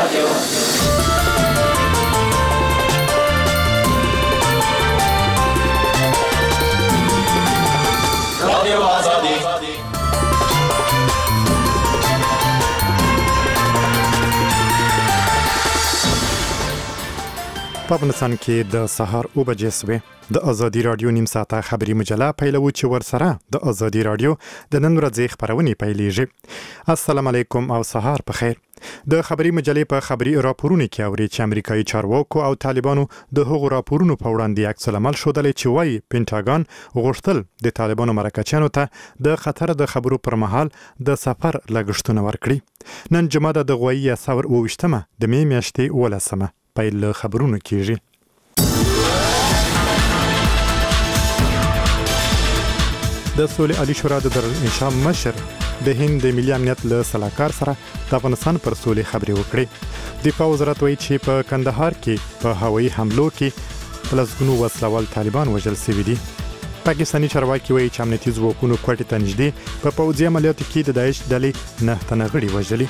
په افغانستان کې د سهار 9 بجې سوې د ازادي رادیو نیم ساعته خبري مجله پیلوي چې ورسره د ازادي رادیو د نن ورځې خبرونه پیلېږي. السلام علیکم او سهار په خیر. د خبري مجلې په خبري راپورونه کې اوري چې امریکایي چارواکو او طالبانو د هغو راپورونو په وړاندې عکس العمل ښودلی چې وایي پینټاګان غوښتل د طالبانو مرکچیانو ته د خطر د خبرو پر مهال د سفر لګښتونه ورکړي. نن جمعه د غوایي 28مه د می میاشتې 18مه پیل خبرونه کیږي. د سولې عالی شورا د دارالانشا مشر د هند د ملي امنیت له سلاکار سره د افغانستان پر سولې خبرې وکړې. دفاع وزارت وایي چې په کندهار کې په هوایي حملو کې لسګونو وسلوال طالبان وژل شوي دي. پاکستاني چارواکي وایي چې امنیتي ځواکونو کوټې ته نږدې په پوځي عملیاتو کې د داعش ډلې 9 تنه غړي وژلي.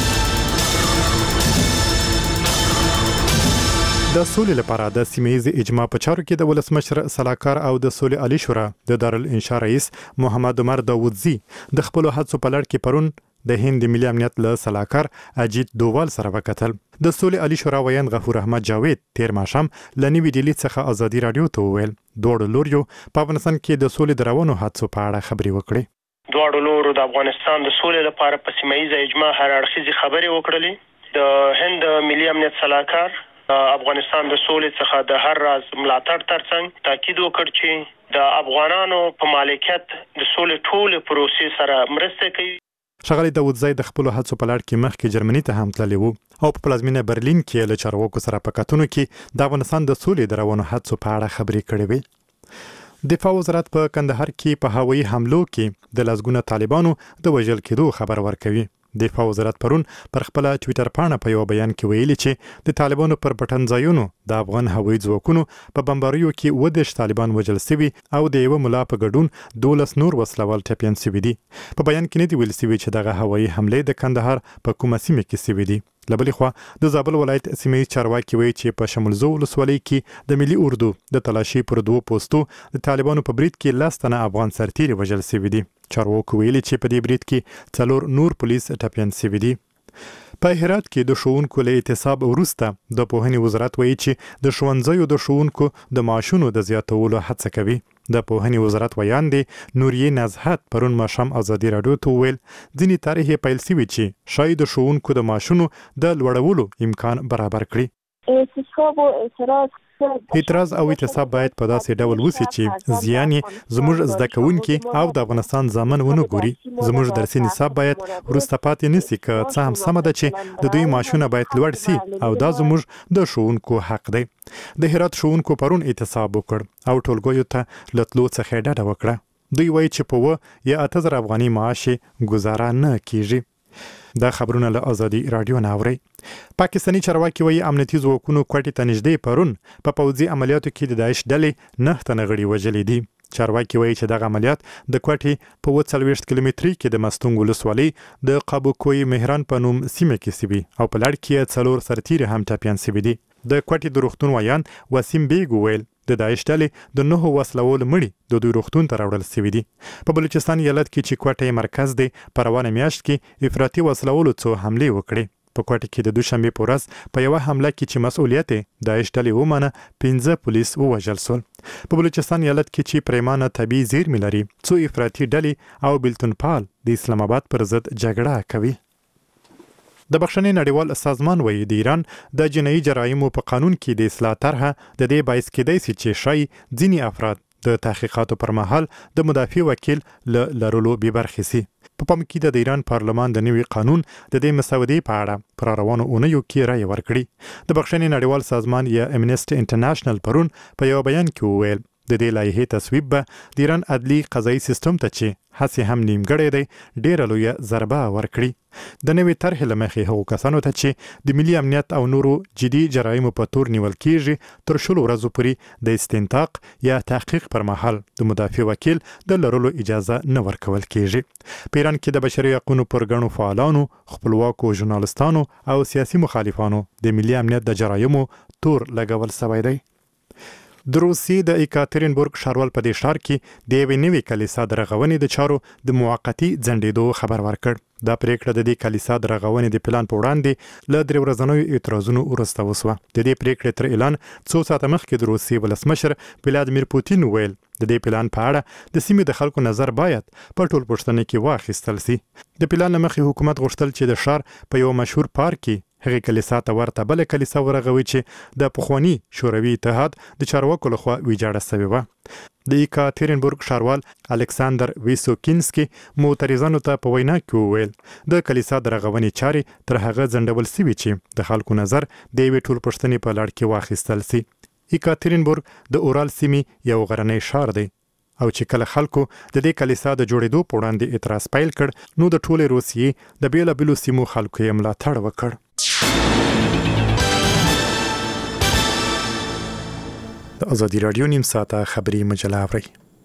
د سولې لپاره د سیمه‌ییز اجماع په چارو کې د ولسمشر سلاکار او د سولې عالی شورا د دارالانشا رئیس محمد عمر داودزی د خپل هڅو په لړ کې پرون د هند ملي امنیت له سلاکار اجیت دووال سره وکتل. د سولې عالی شورا ویان غفور احمد جاوید تیر ماښام له نوې ډیلي څخه ازادي رادیو ته وویل دواړو لوریو په افغانستان کې د سولې د روانو هڅو په اړه خبرې وکړې. دواړو لورو د افغانستان د سولې لپاره په سیمه‌ییز اجماع هر اړخیزې خبرې وکړلې. د هند ملي امنیت سلاکار افغانستان د سولې څخه د هر راز ملاتړ ترڅنګ تاکید وکړ چې د افغانانو په مالکیت د سولې ټول پروسې سره مرسته کوي. ښاغلی داودزی د خپل هڅو په لړ کې مخکې جرمني ته هم تللی وو او په پلازمینه برلین کې له چارواکو سره په کتنو کې د افغانستان د سولې د روانو هڅو په اړه خبرې کړې وې. دفاع وزارت په کندهار کې په هوایي حملو کې د لسګونه طالبانو د وژل کېدو خبر ورکوي. دفاع وزارت پرون پر خپل ټوئیټر پاڼه په یو بیان کې ویلي چې د طالبانو پر پټنځایونو د افغان هوایي ځواکونو په بمباریو کې 10 طالبان وژل شوي او د یو ملا په ګډون 12 نور وسلوال ټپیان شوي دي. په بیان کې نه دی ویل شوی چې دغه هوایي حمله د کندهار په کومه سیمه کې شوې دي. لبلې خوا د زابل ولایت سیمې چارواکي وایي چې په شمولزو ولسوالۍ کې د ملي اردو د تلاشي پر 2 پوسټو د طالبانو په برید کې 10 تنه افغان سرتیري وژل شوي دي. چارواکو ویلي چې په دې برید کې 4 نور پولیس ټپیان شوي دي. په هرات کې د ښوونکو له اعتصاب وروسته د پوهنې وزارت وایي چې د ښوونځیو د ښوونکو د معاشونو د زیاتولو هڅه کوي. د پوهنې وزارت ویان دی نوریه نزهت پرون ماښام ازادي رادیو ته وویل ځینې طرحې پیل شوي چې شاید د ښوونکو د معاشونو د لوړولو امکان برابر کړي. اعتراض او اعتصاب باید په داسې ډول وسی چې زیان زموږ زده کوونکي او د افغانستان ځامن ونه ګوري. زموږ درسي نصاب باید وروسته پاتې نشي که څه هم سمه ده چې د دوی معاشونه باید لوړ شي او دا زموږ د ښوونکو حق دی. د هرات ښوونکو پرون اعتصاب وکړ او ټولګیو ته له تلو څخه ډډه وکړه. دوی وایي چې په 8,000 افغاني معاش ګزاره نه کیږي. دا خبرونه له ازادي رادیو نه اوري. پاکستاني چارواکي وایي امنیتي ځواکونو کوټې ته نږدې پرون په پوځي عملیاتو کې د داعش ډلې 9 تنه غړي وژلي دي. چارواکي وایي چې دغه عملیات د کوټې په 40 کیلومتري کې د مستونګ ولسوالۍ د قابوکوی مهران په نوم سیمه کې سوي او په لړ کې 4 سرتیري هم ټپیان شوي دي. د کوټې د روغتون ویان وسیم بیګ ویل د داعش ډلې د 9 وسلوال مړي د دوی روغتون ته راوړل شوي دي. په بلوچستان ایالت کې چې کوټې مرکز دی په روانه میاشت کې افراطي وسلوالو څو حملې وکړې. په کوټې کې د دوشنبه په ورځ په یو حمله کې چې مسؤلیت داعش ډلې ومنه 15 پولیس ووژل شول. په بلوچستان ایالت کې چې پریمانه طبي زیرمې لري څو افراطي ډلې او بلتونپال د اسلام آباد پر ضد جګړه کوي. د بخښنې نړیوال سازمان وایي د ایران د جنایي جرایمو په قانون کې د اصلاح طرحه د دې باعث کېدای شي چې شای ځینې افراد د تحقیقاتو پر مهال د مدافع وکیل لرلو بې برخې شي. په پام کې د ایران پارلمان د نوي قانون د دې مسودې په اړه پر روانو اونیو کې رایه ورکړي. د بخښنې نړیوال سازمان یا امنیسټي انټرنیشنل پرون په یو بیان کې وویل د دې لایحې تصویب به د ایران عدلي قضایي سیستم ته چې هسې هم نیمګړی دی ډېره لویه ضربه ورکړي. د نوې طرحې له مخې هغو کسانو ته چې د ملي امنیت او نورو جدي جرایمو په تور نیول کیږي تر 10 ورځو پورې د استنطاق یا تحقیق پر مهال د مدافع وکیل د لرلو اجازه نه ورکول کیږي. په ایران کې د بشري حقوقو پر ګڼو فعالانو، خپلواکو ژورنالستانو او سیاسي مخالفانو د ملي امنیت د جرایمو تور لګول شوی دی. د روسیې د ایکاترینبورګ ښاروال په دې ښار کې د یوې نوې کلیسا د رغونې د چارو د موقتي ځنډېدو خبر ورکړ. دا پریکړه د دې کلیسا د رغونې د پلان په وړاندې له 3 ورځنیو اعتراضونو وروسته وشوه. د دې پریکړې تر اعلان څو ساعته مخکې د روسیې ولسمشر ولادیمیر پوتین ویل د دې پلان په اړه د سیمې د خلکو نظر باید په ټول پوښتنه کې واخیستل شي. د پلان مخې حکومت غوښتل چې د ښار په یو مشهور پارک کې هغه کلیسا ته ورته بل کلیسا ورغوي چې د پخوانی شوروي اتحاد د چارواکو لخوا ویجاړه شوې و. د ایکاترینبورګ ښاروال الکساندر ویسوکینسکي معترضانو ته په وینا کې وویل د کلیسا د رغونې چارې تر هغه ځنډول شوي چې د خلکو نظر د یوې ټول پوښتنې په لړ کې واخیستل شي. ایکاترینبورګ د اورال سیمې یو غرنی ښار دی او چې کله خلکو د دې کلیسا د جوړېدو په وړاندې اعتراض پیل کړ نو د ټولې روسیې د بیلابیلو سیمو خلکو یې ملاتړ وکړ. د ازادي راډیو نیم ساعته خبري مجله اورئ.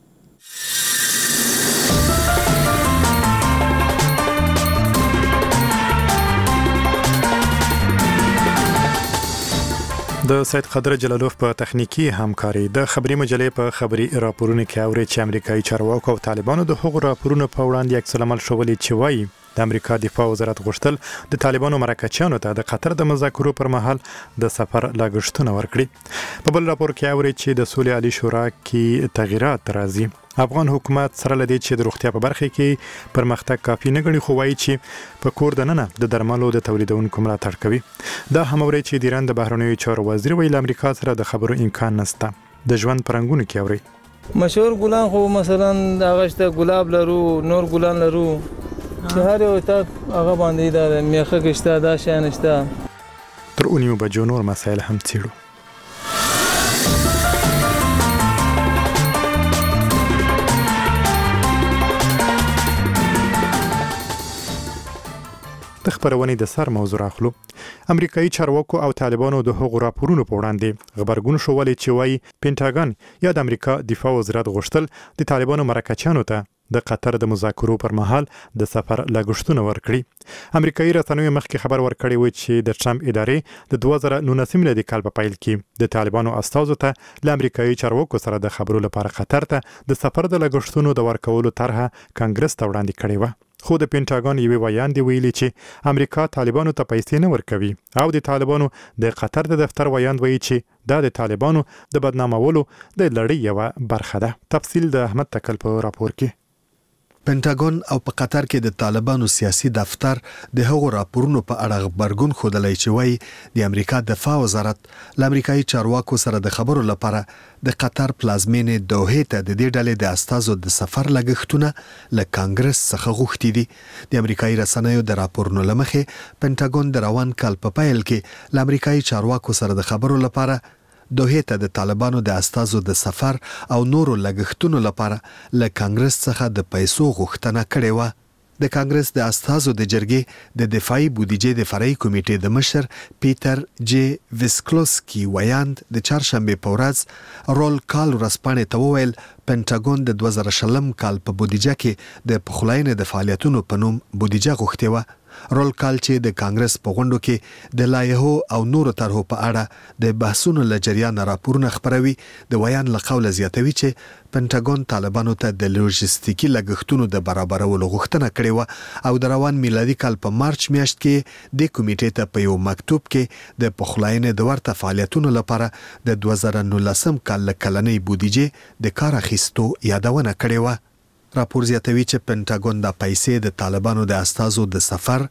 د سید قدر جلالوف په تخنیکی همکاري د خبري مجلې په خبري راپورونه کې اوري چې امریکایي چارواکو او طالبانو د حقوقو راپورونو په وړاندې عکس العمل شولي چې وایي د امریکا دفاع وزارت غوښتل د طالبانو مرکچیانو ته د قطر د مذاکرو پر مهال د سفر لګښتونه ورکړي. په بل راپور کې اوري چې د سولې عالی شورا کې تغیرات راځي. افغان حکومت سره لدی چې د روغتیا په برخه کې پرمختګ کافي نه غړي خو وایي چې په کور دننه د درملو د تولیدونکو ملاتړ کوي. دا هم اوري چې د ایران د بهرنیو چارو وزیر ویل امریکا سره د خبرو امکان نشته. د ژوند پرنګونو کې اوري مشهور ګلان خو مثلا د غشته ګلاب لرو نور ګلان لرو چې هر یو ته هغه باندې دا میخه کشته دا شان نشته. تر اونیو بجو نور مسایل هم څیړو. د خبرونې د سر موضوع راخلو. امریکایي چارواکو او طالبانو د حقوقو راپورونو په وړاندې خبرګون شولې چې وایي پینټاګن یا د امریکا دفاع وزارت غوښتل د طالبانو مرکچیانو ته د قطر د مذاکرو پر مهال د سفر لګښتونه ورکړي. امریکایي رسنیو مخکې خبر ورکړی و چې د ټرمپ ادارې د 2019 میلادي کال په پیل کې د طالبانو استازو ته له امریکایي چارواکو سره د خبرو لپاره قطر ته د سفر د لګښتونو د ورکولو طرحه کانګرس ته وړاندې کړې و. خو د پینټاګن یوه ویان دی ویلي چې امریکا طالبانو ته پیسې نه ورکوي او د طالبانو د قطر د دفتر ویان وایي چې دا د طالبانو د بدنامولو د لړۍ یوه برخه ده. تفصیل د احمد تکل په راپور کې. پینټاګن او په قطر کې د طالبانو سیاسي دفتر د هغو راپورونو په اړه خبرګون ښودلی چې وایي د امریکا دفاع وزارت له امریکایي چارواکو سره د خبرو لپاره د قطر پلازمینې دوحې ته د دې ډلې د استازو د سفر لګښتونه له کانګرس څخه غوښتي دي. د امریکایي رسنیو د راپورونو له مخې پینټاګن د روان کال په پیل کې له امریکایي چارواکو سره د خبرو لپاره دوحې ته د طالبانو د استازو د سفر او نورو لګښتونو لپاره له کانګرس څخه د پیسو غوښتنه کړې وه. د کانګرس د استازو د جرګې د دفاعي بودیجې د فرعي کمیټې د مشر پیټر جی ویسکلوسکي ویاند د چهارشنبې په ورځ رول کال ورځپاڼې ته وویل پینټاګن د 2020 کال په بودیجه کې د پخلاینې د فعالیتونو په نوم بودیجه غوښتې وه. رول کال چې د کانګرس په غونډو کې د لایحو او نورو طرحو په اړه د بحثونو له جریان راپورونه خپروي. د ویان له قوله زیاتوي چې پینټاګن طالبانو ته د لوژستیکي لګښتونو د برابرولو غوښتنه کړې وه او د روان میلادي کال په مارچ میاشت کې د کمیټې ته په یو مکتوب کې د پخلاینې د ورته فعالیتونو لپاره د 2019 کال کلنۍ بودیجې د کار اخیستو یادونه کړې وه. راپور زیاتوي چې پینټاګون د پیسې د طالبانو د استازو د سفر،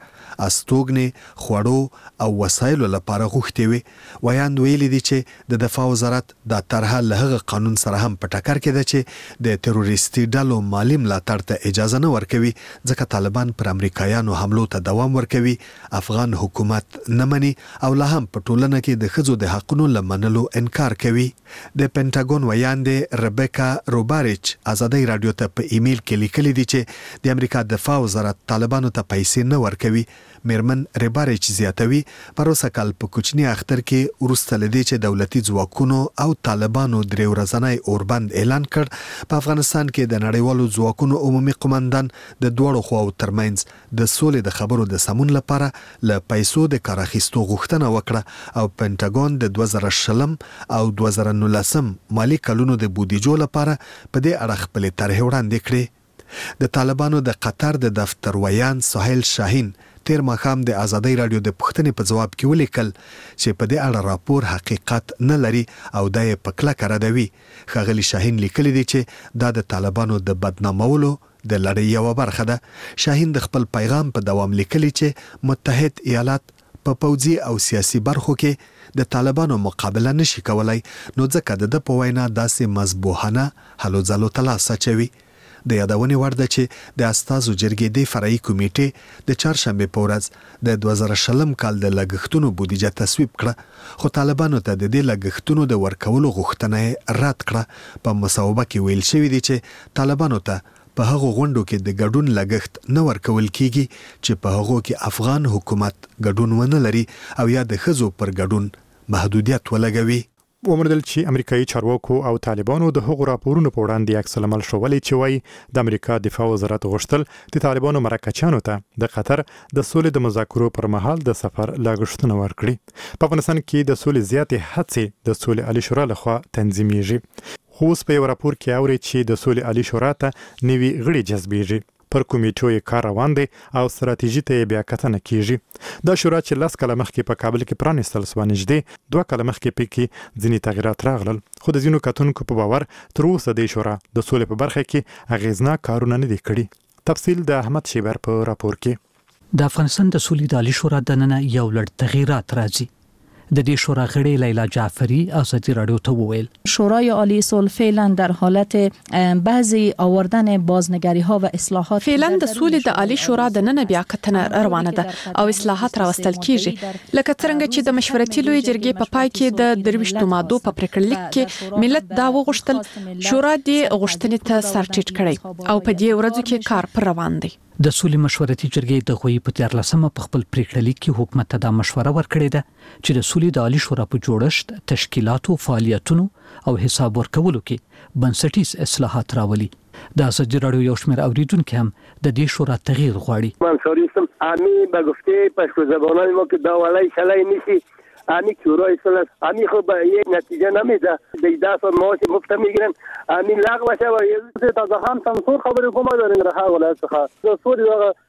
استوګنې، خوړو او وسایلو لپاره غوښتي وي. ویاند ویلي دي چې د دفاع وزارت د طرحه له هغه قانون سره هم په ټکر کې ده چې د تروریستي ډلو مالی ملاتړ ته اجازه نه ورکوي، ځکه طالبان پر امریکایانو حملو ته دوام ورکوي، افغان حکومت نه مني او لا هم په ټولنه کې د ښځو د حقونو لمنلو انکار کوي. د پینټاګون ویاند ربیکا روباریچ ازادي رادیو ته په ایمیل کې لیکلي دي چې د امریکا دفاع وزارت طالبانو ته پیسې نه ورکوي. میرمن رباریچ زیاتوي پروسه کال په کوچنی اختر کې ورسته لدی چې دولتي ځواکونو او طالبانو درې ورځنی اوربند اعلان کړ. په افغانستان کې د نړیوالو ځواکونو عمومي قومندان د دوړو خواو ترمنځ د سولې د خبرو د سمون لپاره له پیسو د کار اخیستو غوښتنه وکړه او پینټاګون د 2020 او 2019 مالی کلونو د بودیجو لپاره په دې اړه خپل طرح وړاندې کړې. د طالبانو د قطر د دفتر ویان سهیل شاهین تیر ماښام د ازادي رادیو د پوښتنې په جواب کې ولیکل چې په دې اړه راپور حقیقت نه لري او دا یې په کلکه ردوي. ښاغلي شاهین لیکلي دي چې دا د طالبانو د بدنامولو د لړۍ یوه برخه ده. شاهین د خپل پیغام په دوام لیکلي چې متحد ایالات په پوځي او سیاسي برخو کې د طالبانو مقابله نشي کولای، نو ځکه د په وینا داسې مذبوحانه هلو ځلو ته لاس اچوي. د یادونې وړ ده چې د استازو جرګې د فرعي کمیټې د چهارشنبه په ورځ د 2020 کال د لګښتونو بودیجه تصویب کړه، خو طالبانو ته د دې لګښتونو د ورکولو غوښتنه رد کړه. په مصوبه کې ویل شوی دی چې طالبانو ته په هغو غونډو کې د ګډون لګښت نه ورکول کیږي چې په هغو کې افغان حکومت ګډون ونه لري او یا د ښځو پر ګډون محدودیت ولګوي. ومردل چې امریکایي چارواکو او طالبانو د هغو راپورونو په وړاندې عکس العمل ښوولی چې وایي د امریکا دفاع وزارت غوښتل د طالبانو مرکچیانو ته د قطر د سولې د مذاکرو پر مهال د سفر لګښتونه ورکړي. په افغانستان کې د سولې زیاتې هڅې د سولې عالی شورا لخوا تنظیمیږي. خو اوس په یو راپور کې اوري چې د سولې عالی شورا ته نوي غړي جذبیږي. پر کمیټو یې کار روان دی او ستراتیژي ته بیا کتنه کیږي. دا شورا چې 10 کاله مخکې په کابل کې پرانیستل شوه، نږدې 2 کاله مخکې پکې ځینې تغیرات راغلل، خو د ځینو کتونکو په باور تر اوسه د شورا د سولې په برخه کې اغیزناک کارونه نه دي کړي. تفصیل د احمد شیبر په راپور کې. د افغانستان د سولې د عالی شورا دننه یو لړ تغییرات راځي. د دې شورا غړي لیلا جعفری ازادي رادیو ته وویل شورای عالی صلح فعلا در حالت بعضی آوردن بازنگری ها و اصلاحات فعلا د سولې د عالی شورا د نن بیا کتنه روانه ده او اصلاحات راوستل کیږي، لکه څنګه چې د مشورتي لوی جرګې په پای کې د 23 مادو په پریکړلیک کې ملت دا وغوښتل شورا دې غوښتنې ته سر ټیټ کړي او په دې ورځو کې کار پر روان دی. د سولې مشورتي جرګې د غوي په 14مه په خپل پریکړلیک کې حکومت ته دا مشوره ورکړې ده چې د سولې د عالی شورا په جوړښت، تشکیلاتو، فعالیتونو او حساب ورکولو کې بنسټیز اصلاحات راولي. د ازادي رادیو یو شمېر اوریدونکو هم د دې شورا تغییر غواړي. منصوری اسم امی به گفته پښتو زبانان ما که دا ولای شلای نیسی امی شورای صلح امی خب یک نتیجه نمیده، 10 معاش مفت میگیرن، امی لغو شه و یه تا هم سانسور خبر کومه دارین راه ولایت څخه سوري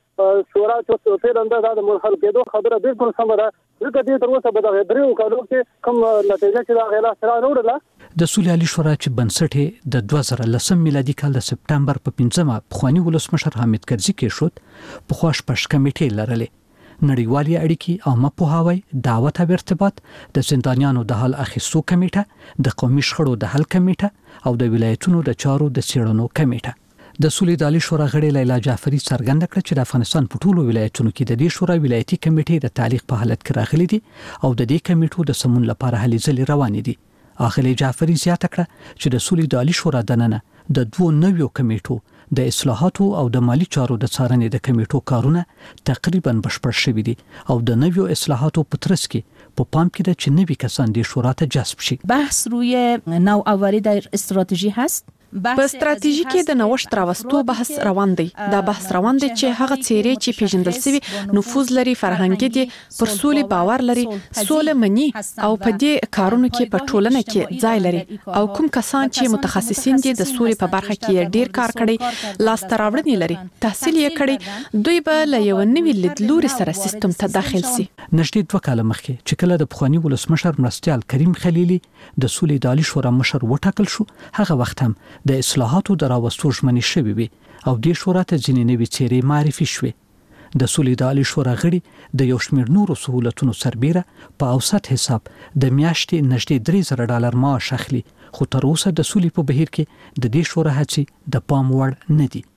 شورا چې پیرنده د مرحله کېدو خبره بالکل سم ده. ځکه دې تر اوسه به د غدریو کارو کې کوم نتیجه چې دا غلا سره وروړه. د سولې عالی شورا چې بنسټ د 2010 میلادي کال د سپټمبر په 5مه پخوانی ولسمشر حامد کرزي کې شو. په خوښ پښ کمیټې لرلې نړیوالي اړیکې او مپوهاوی، دعوت او ارتباط، د زندانیانو د حل اخیستو کمیټه، د قومي شخړو د حل کمیټه او د ولایتونو د چارو د څېړنو کمیټه. د سولې د عالی شورا غړي لیلا جعفری څرګنده کړه چې د افغانستان په ټولو ولایتونو کې د دې شورا ولایتي کمیټې د تعلیق په حالت کې راغلي دي او د دې کمیټو د سمون لپاره هلې ځلې روانې دي. اخلي جعفری زیاته کړه چې د سولې د عالی شورا دننه د 2 نویو کمیټو د اصلاحاتو او د مالی چارو د څارنې د کمیټو کارونه تقریبا بشپړ شوي دي او د نویو اصلاحاتو په ترڅ کې په پام کې ده چې نوي کسان د شورا ته جذب شي. بحث روی نوآوری در استراتژی هست. په ستراتیژي کې د نوښت راوستو بحث روان دی. دا بحث روان دی چې هغه څیرې چې پیژندل شوی نفوذ لري، فرهنګي دي، پر سولې باور لري، سوله مني او په دې کارونو کې په ټولنه کې ځای لري او کوم کسان چې متخصصین دي د سولې په برخه کې ډیر کار کړي، لاسته راوړنې لري، تحصیل یې کړي، دوی به له یو نوي لیدلوري سره سیستم ته داخل شي. نږدې 2 کاله مخکې چې کله د پخوانی ولسمشر مرستیال کریم خلیلی د سولې د عالی شورا مشر وټاکل شو، هغه وخت هم د اصلاحاتو د راوستو ژمنې شوې وي او دې شورا ته ځینې نوې څېرې معرفي شوې. د سولې د عالی شورا غړي د یو شمېر نورو سهولتونو سربیره په اوسط حساب د میاشتې نږدې $3,000 معاش اخلي، خو تر اوسه د سولې په بهیر کې د دې شورا هڅې د پام وړ نه دي.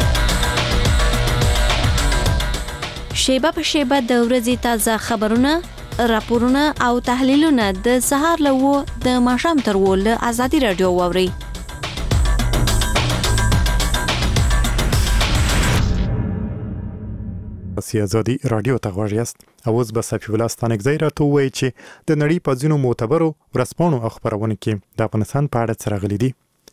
شیبه په شیبه د ورځې تازه خبرونه، راپورونه او تحلیلونه د سهار له د ماښام تر له ازادي رادیو واورئ. ازادي رادیو ته غواړئ یاست. اوس به صفی الله ستانکزی راته ووایي چې د نړۍ په ځینو معتبرو ورځپاڼو او خپرونو کې د افغانستان په اړه څه راغلي دي.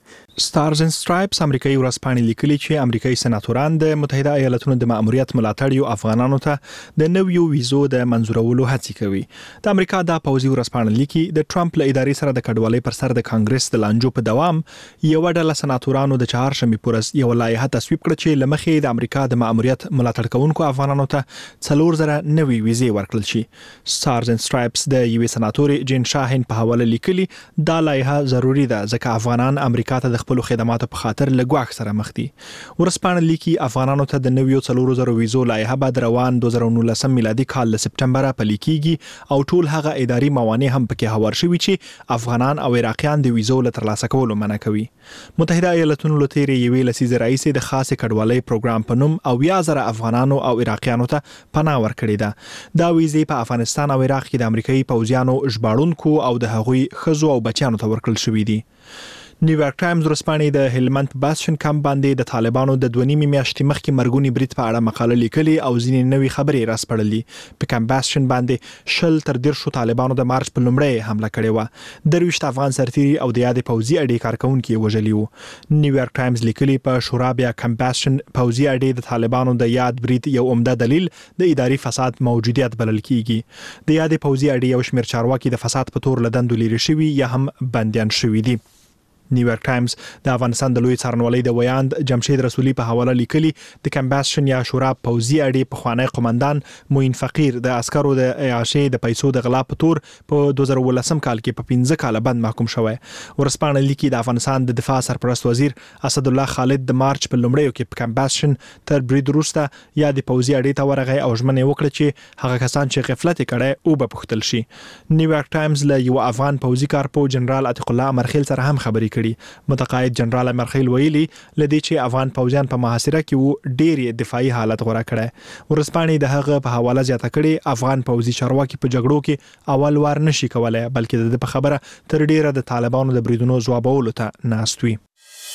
سټارز اند سټرایپس امریکایي ورځپاڼې لیکلي چې امریکایي سناتوران د متحده ایالاتونو د ماموریت ملاتړ افغانانو ته د نویو ویزو د منزورولو هڅې کوي. د امریکا د پوځي ورځپاڼه لیکي د ټرمپ له ادارې سره د کډوالۍ پر سر د کانګرس د لانجو په دوام یو ډله سناتورانو د چهارشنبه پورز یو لایحه تصویب کړه چې لمخې د امریکا د ماموریت ملاتړ کوونکو افغانانو ته 4,000 نوي ویزې ورکړل شي. سټارز اند سټرایپس د یوې سناتورې جین شاهین په حواله لیکلي دا لایحه ضروری ده ځکه افغانان امریکا ته د خپل خدماتو په خاطر لګواخ سره مخ دي. ورځپاڼه لیکي افغانانو ته د نویو 4,000 ویزو لایحه بعد روان 2019 میلادي کال له سپټمبر په لیکيږي او ټول هغه اداري موانع هم پکې هوار شوي چې افغانان او عراقیان د ویزو له ترلاسه کولو منع کوي. متحده ایالاتونو له تیرې یوې لسیزې راهیسې د خاص کډوالۍ پروګرام په نوم او 10,000 افغانانو او عراقیانو ته پناه ورکړې ده. دا ویزې په افغانستان او عراق کې د امریکایي پوځیانو ژباړونکو او د هغوی ښځو او بچیانو ته ورکړل شوي دي. نیویارک ټایمز ورځپاڼې د هلمند باسشن کمپ باندې د طالبانو د 2.5 میاشتې مخکې مرګونی برید په اړه مقاله لیکلي او ځینې نوې خبرې راسپړلې. په کمپ باسشن باندې 10 طالبانو د مارچ په لومړۍ حمله کړې و. 23 افغان سرتیري او د یاد پوځي اډې کارکونکو وژلي وو. نیویارک ټایمز لیکلي په شورا بیا کمپ باسشن پوځي اډې د طالبانو د یاد برید یو عمده دلیل د اداري فساد موجودیت بلل کیږي. د یاد پوځي اډې یو شمېر چارواکي د فساد په تور لدند لري شوی یا هم بنديان شوی دي. نیویارک ټایمز د افغانستان د لوی څارنوالۍ د ویاند جمشید رسولي په حواله لیکلي د کمباسشن یا شورا پوځي اډې په خوانی قومندان موین فقیر د عسکرو د عیاشۍ د پیسو د غلا په تور په 2018 کال کې په 15 کال بند محکوم شوی. ورسپانه لیکي د افغانستان د دفاع سرپرست وزیر اسد الله خالد د مارچ په لومړیو کې په کمباسشن تر برید وروسته یا د پوځي اډې ته ورغی او ژمنه وکړه چې هغه کسان چې غفلت کړي او به پوښتل شي. نیویارک ټایمز له یو افغان پوځي کارپو جنرال عتیق الله امرخیل سره هم خبرې کړي. متقاعد جنرال امرخیل ویلي لدې چې افغان پوځیان په محاصره کې وو ډېر دفاعي حالت غوړه کړي. ورسپانې د هغه په حواله زیاته کړي افغان پوځي چارواکي په جګړو کې اول وار نشي کولای بلکې د خبره تر ډیره د طالبانو د بریدونو ځوابولو ته ناست وي.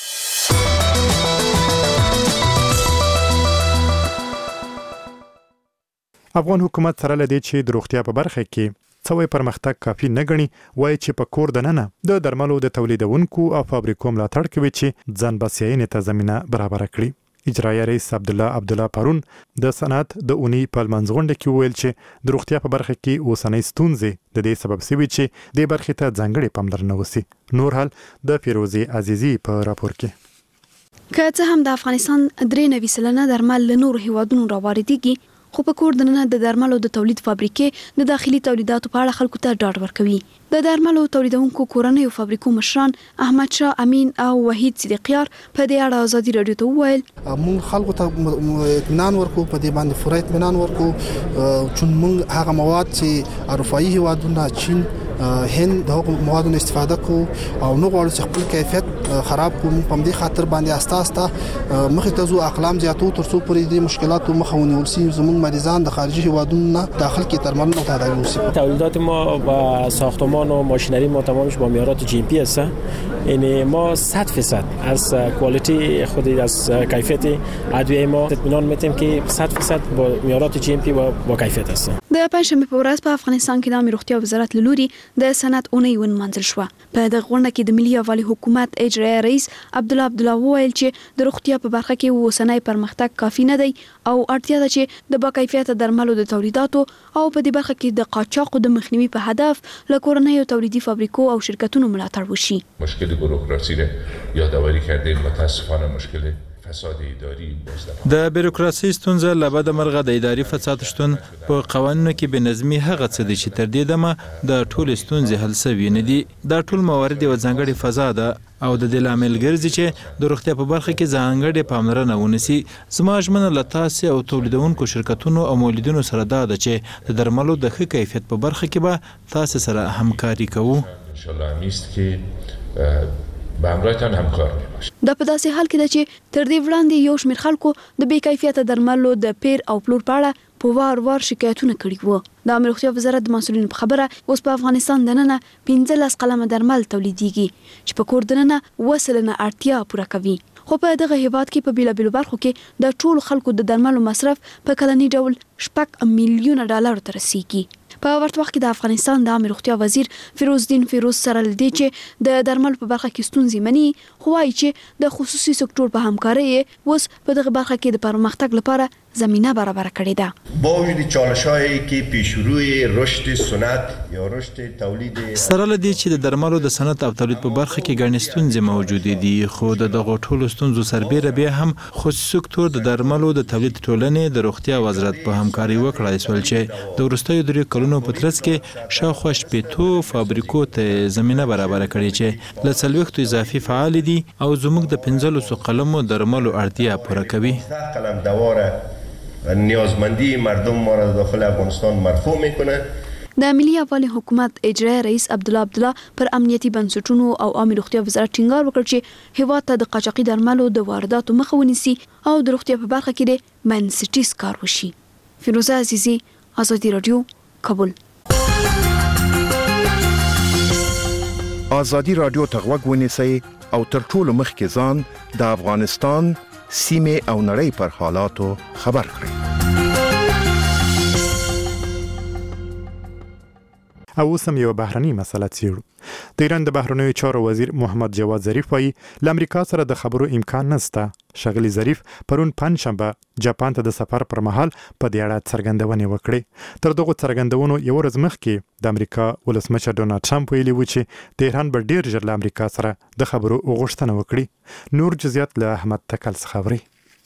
افغان حکومت سره لدې چې د روغتیا په برخه کې څوې پرمختګ کافي نه غني وایي چې په کور دننه د درملو د تولیدونکو او فابریکو ملاتړ کوي چې ځان بسیاینې ته زمينه برابر کړي. اجرایي رئیس عبدالله پرون د صنعت د اونۍ په منځغونډه کې ویل چې د روغتیا په برخه کې اوسنۍ ستونزې د دې سبب شوي چې د برخې ته ځانګړې پاملرنه وشي. نور حال د فیروزي عزیزي په راپور کې. که څه هم د افغانستان 93% درمل له نورو هیوادونو راواردېږي خو په کور دننه د درملو د تولید فابریکې د داخلي تولیداتو په اړه خلکو ته ډاډ ورکوي. د درملو تولیدونکو کورنیو فابریکو مشران احمد شاه امین او وحید صدیقیار په دې اړه ازادي رادیو ته وویل موږ خلکو ته اطمینان ورکو په دې باندې پوره اطمینان ورکو چې موږ هغه مواد چې اروپایي هیوادونه چین هند د موادونو استفاده کو او نو غواړو چې خپل کیفیت خراب کوم په دې خاطر باندې اساسا مخې ته زو اقلام زیاتو ترڅو پرې دې مشکلاتو مخه ونیول شي زموږ مریضان د خارجي هیوادونو داخل کې درمل نه تداوی وشي. تولیدات ما با ساختمان و ماشینری ما تمامش با معیارات جی ام پی است. یعنی ما 100% از کوالیتی خود از کیفیت ادویه ما اطمینان میتیم که 100% با معیارات جی ام پی و با کیفیت است. د پنځمه په ورځ په افغانستان کې د امنیت روغتیا وزارت لوري د صنعت اونۍ ونمانځل شو. په دغه غونډه کې د ملي یووالي حکومت اجرایي رئیس عبدالله وویل چې د روغتیا په برخه کې اوسنۍ پرمختګ کافي نه دی او اړتیا ده چې د باکیفیت درملو د تولیداتو او په دې برخه کې د قاچاقو د مخنیوي په هدف له کورنیو تولیدي فابریکو او شرکتونو ملاتړ وشي. مشکل بوروکراسی را یادآوری کردیم متاسفانه مشکل د بیروکراسي ستونزه لبد مرغه د اداري فساد شتون په قوانینو کې به نظمی هغه څه دي چې تر دې دمه د ټول ستونزې حل شوی نه دي. دا ټول موارد یو ځانګړي فضا ده او د دې لامل ګرځي چې د روغتیا په برخه کې ځانګړې پاملرنه ونیسي. زما ژمنه له تاسو او تولیدونکو شرکتونو او مولیدونو سره دا ده چې د درملو د ښه کیفیت په برخه کې به تاسو سره همکاري کوو. ان شاء الله میست که به همراهتان همکار میباشیم. دا په داسې حال کې ده چې تر دې وړاندې یو شمېر خلکو د بې کیفیته درملو د پیر او پلور په اړه په وار شکایتونه کړي وو. د عامه روغتیا وزارت د مسؤلینو په خبره اوس په افغانستان دننه 15 قلمه درمل تولیدېږي چې په کور دننه وسلنه اړتیا پوره کوي. خو په دغه هیواد کې په بیلابیلو برخو کې د ټولو خلکو د درملو مصرف په کلنی ډول 6 میلیونه ډالر ته رسیږي. په ورته وخت کې د افغانستان د عامه روغتیا وزیر فیروزدین فیروز سره لدی چې د درملو په برخه کې ستونزې مني، خو وايي چې د خصوصي سکتور په همکارۍ اوس په دغه برخه کې د پرمختګ لپاره زمینه برابر کړې ده. با وجود چالش‌هایی که پیشروی رشد صنعت یا رشد تولید سره لدی چې د درملو د صنعت او تولید په برخه کې ګڼې ستونزې موجودې دي، خو د دغه ټولو ستونزو سربېره بیا هم خصوصي سکتور د درملو د تولید ټولنې د روغتیا وزارت په همکاري وکړای سول چې د وروستیو 3 کلونو په ترڅ کې شاوخوا 8 فابریکو ته زمینه برابر کړې چې له 40 اضافي فعال دي او زموږ د 15 قلمو درملو اړتیا پوره کوي. قلم دواره نیازمندی مردم ما را داخل افغانستان مرفوع میکنه. د ملي افغاني حکومت اجرایی رئیس عبدالله پر امنیتي بنسټونو او عامه روغتیا وزارت ټینګار وکړ چې هیواد ته د قاچاقي درملو د وارداتو مخه ونیسي او د روغتیا په برخه کې د بنسټیز کار وشي. فیروزه عزیزی، آزادی رادیو، کابل. آزادی رادیو ته غوږ ونیسئ او تر ټولو مخکې ځان د افغانستان سیمه او نړۍ پر حالاتو خبر کړئ. او اوس هم یو بهرنۍ مسله څیړو. د ایران د بهرنیو چارو وزیر محمد جواد ظریف وایي له امریکا سره د خبرو امکان نشته. ښاغلي ظریف پرون پنځشنبه جاپان ته د سفر پر مهال په دې اړه څرګندونې وکړې. تر دغو څرګندونو یو ورځ مخکې د امریکا ولسمشر ډونالډ ټرمپ ویلي و چې د ایران به ډیر ژر له امریکا سره د خبرو غوښتنه وکړي. نور جزئیات له احمد تکل څخه اورئ.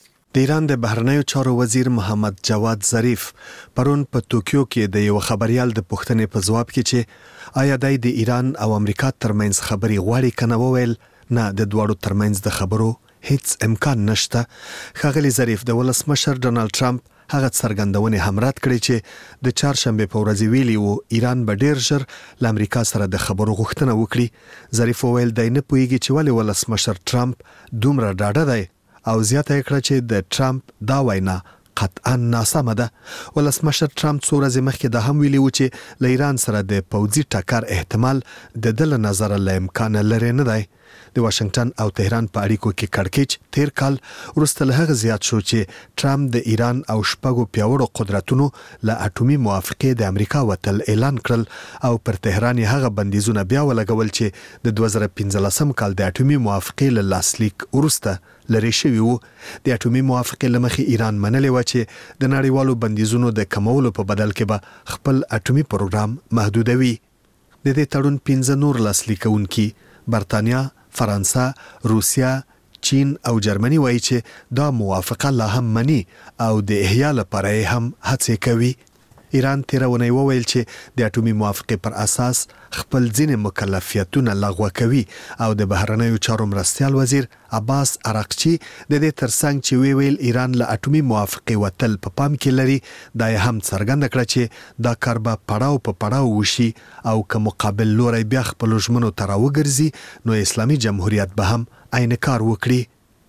د ایران د بهرنیو چارو وزیر محمد جواد ظریف پرون په توکیو کې د یو خبريال د پوښتنې په جواب کې چې آیا د ایران او امریکا ترمنځ خبري غواړي کنه وویل نه، د دوړو ترمنځ د خبرو هیڅ امکان نشته. ښاغلي ظریف د ولسمشر ډونالډ ټرمپ هغه څرګندونې هم رد کړې چې د چهارشنبه په ورځ ویلي وو ایران به ډیر ژر له امریکا سره د خبرو غوښتنه وکړي. ظریف وویل دی نه پوهیږي چې ولې ولسمشر ټرمپ دومره ډاډه دی او زیاته کړه چې د ټرمپ دا وینا قطعا ناسمه ده. ولسمشر ټرمپ څو ورځې مخکې دا هم ویلي و چې له ایران سره د پوځي ټکر احتمال د دل نظر له امکان لري نه دی. د واشنگټن او تهران په اړیکو کې کړکېچ تیر کال وروسته له هغه زیات شو چې ټرمپ د ایران او شپږو پیاوړو قدرتونو له اټومي موافقې د امریکا وتل اعلان کړل او پر تهران هغه بندیزونه بیا ولګول چې د 2015 کال د اټومي موافقې له لاسلیک وروسته لري شوی وو. د اټومي موافقې لمخې ایران منلې و چې د نړیوالو بندیزونو د کمولو په بدل کې به خپل اټومي پروګرام محدودوي. د دې تړون 15 نور لاسلیکونکي برتانیا، فرانسه، روسیا، چین او جرمني وایي چې دا موافقه لا هم مني او د احیا لپاره هم هڅې کوي. ایران تیرونه وویل چې د اټومي موافقې پر اساس خپل ځینې مکلفیتونه لغوه کوي او د بهرنیو چارو مرستیال وزیر عباس عراقچی د دې ترڅنګ چې ویل ایران له اټومي موافقې وتل په پام کې لري، دا هم څرګنده کړه چې دا کار به پړاو په پړاو وشي او که مقابل لوري بیا خپل ژمنو تر وګرځي نو اسلامي جمهوریت به هم عین کار وکړي.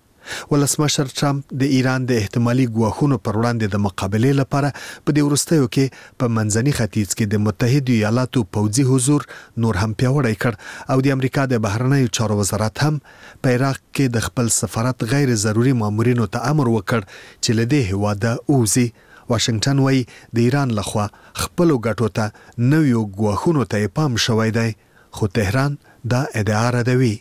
ولسمشر ټرمپ د ایران د احتمالي ګواښونو پر وړاندې د مقابلې لپاره په دې وروستیو کې په منځني ختیځ کې د متحده ایالاتو پوځي حضور نور هم پیاوړی کړ او د امریکا د بهرنیو چارو وزارت هم په عراق کې د خپل سفارت غیر ضروري مامورینو ته امر وکړ چې له دې هیواده ووځي. واشنگټن وايي د ایران لخوا خپل ګټو ته نویو ګواښونو ته پام شوی دی، خو تهران دا ادعا ردوي.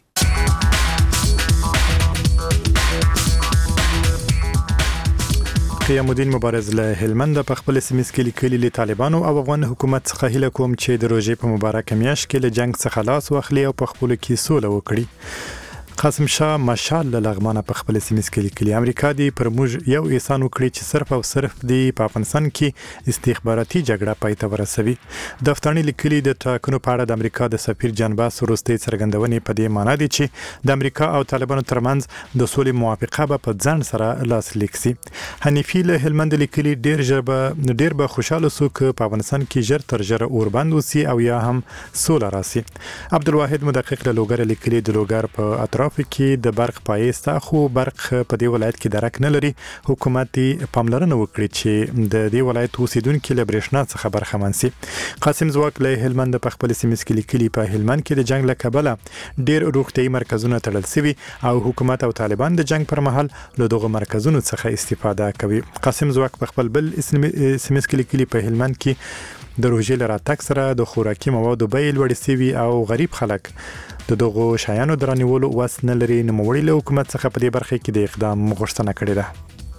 قیام الدین مبارز له هلمند په خپل سیمه کې لیکلي له طالبانو او افغان حکومت څخه هیله کوم چې د روزي په مبارک میاشت کې له جنگ څخه خلاص واخلي او په خپل کې سوله وکړي. قاسم شاه مشال لغمانه په خپل سیمه کې لیکلي امریکا دی پر موږ یو احسان وکړي چې صرف او صرف دی په افغانستان کې استخباراتي جګړه پای ته ورسوي. دفترنی لیکلي د ټاکنو په اړه د امریکا د سفیر جان باس وروستي څرګندونې په دې معنی دي چې د امریکا او طالبانو ترمنځ د سولې موافقه به په ځان سره لاسلیک شي. حنیفی له هلمند لیکلي ډیر به خوشاله سو ک په افغانستان کې ژر تر ژره اوربند وسی او یا هم سوله راسي. عبدالواحد مدقق له لوګر لیکلي د لوګر په اطراف کې د برق پایسته خو برق په دې ولایت کې درک نه لري. حکومت پاملرنه وکړي چې د دې ولایت اوسیدونکو له برېښنا څخه برخمن شي. قاسم زواک له هلمند په خپل سیمه کې لیکلي په هلمند کې د جنگ له کبله ډیر روغتيایي مرکزونه تړل شوي او حکومت او طالبان د جنگ پر مهال له دغه مرکزونو څخه استفاده کوي. قاسم زواک په خپل بل سیمه کې لیکلي په هلمند کې د روژې لراتک سره د خوراکي موادو بیې لوړې شوي او غریب خلک د دغو شایانو درنیولو وس نه لري. نوموړي له حکومت څخه په دې برخه کې د اقدام غوښتنه کړې ده.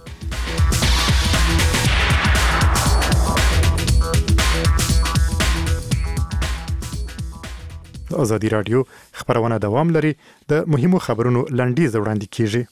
ازادي رادیو خبرونه دوام لري. د مهمو خبرونو لنډیز وړاندې کیږي.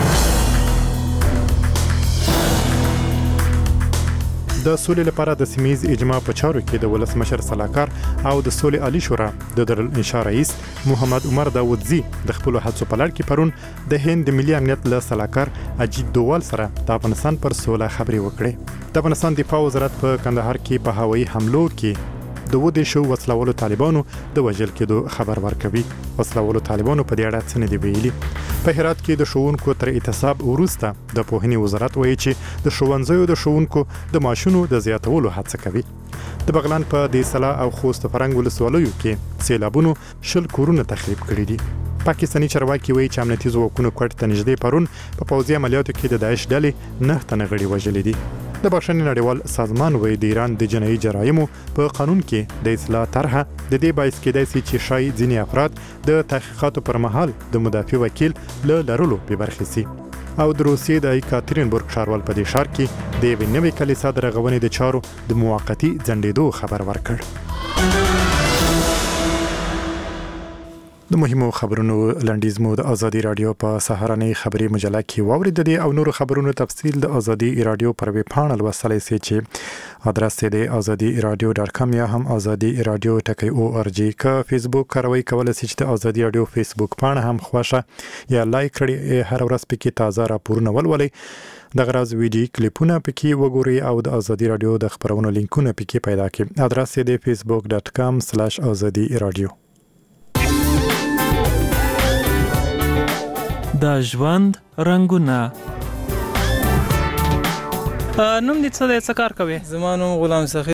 د سولې لپاره د سیمایي اجماع په چارو کې د ولسمشر صلاحکار او د سولې عالی شورا د دارالانشاء رئیس محمد عمر داودزی د خپل هڅو په لړ کې پرون د هند ملي امنیت له صلاحکار اجیت دووال سره د افغانستان پر سوله خبرې وکړې. د افغانستان دفاع وزارت په کندهار کې په هوایي حملو کې د ودې شو وسلوالو طالبانو د وژل کېدو خبر ورکوي. وسلوالو طالبانو په دې اړه څه نه دی ویلي. په هرات کې د ښوونکو تر اعتصاب وروسته د پوهنې وزارت وایي چې د ښوونځیو د ښوونکو د معاشونو د زیاتولو هڅه کوي. د بغلان په دې سلا او خوست فرنګ ولسوالیو کې سیلابونو 20 کورونه تخریب کړي دي. پاکستاني چارواکي وایي چې امنیتي ځواکونو کوټ ته نږدې پرون په پوځي عملیاتو کې د داعش ډلې 9 تنه غړي وژلي دي. د بخښنې نړیوال سازمان وایي د ایران د جنایي جرایمو په قانون کې د اصلاح طرحه د دې باعث کېدای شي چې شای ځینې افراد د تحقیقاتو پر مهال د مدافع وکیل له لرلو بې برخې شي. او د روسیې د ایکاترینبورګ ښاروال په دې ښار کې د یوې نوې کلیسا د رغونې د چارو د موقتي ځنډېدو خبر ورکړ. د مهمو خبرونو لنډیز مو د ازادي رادیو په سهارنۍ خبري مجله کې واوریدل او نور خبرونو تفصیل د ازادي رادیو پر ویب پاڼه لوستلای شئ چې ادرس دی azadi.radio.com یا هم azadi.radio.org. که فیسبوک کاروي کولای شئ چې د ازادي رادیو فیسبوک پاڼه هم خوښه یا لایک کړئ. هر ورځ پکې تازه راپورونه ولولئ. د غراز ویډیو کلیپونه پکې وګورئ او د ازادي رادیو د خبرونو لینکونه پکې پیدا کړئ. ادرس دی facebook.com/azadi.radio. د ژوند رنگونه. نوم دې څه دی، څه کار کوي؟ زما نوم غلام سخی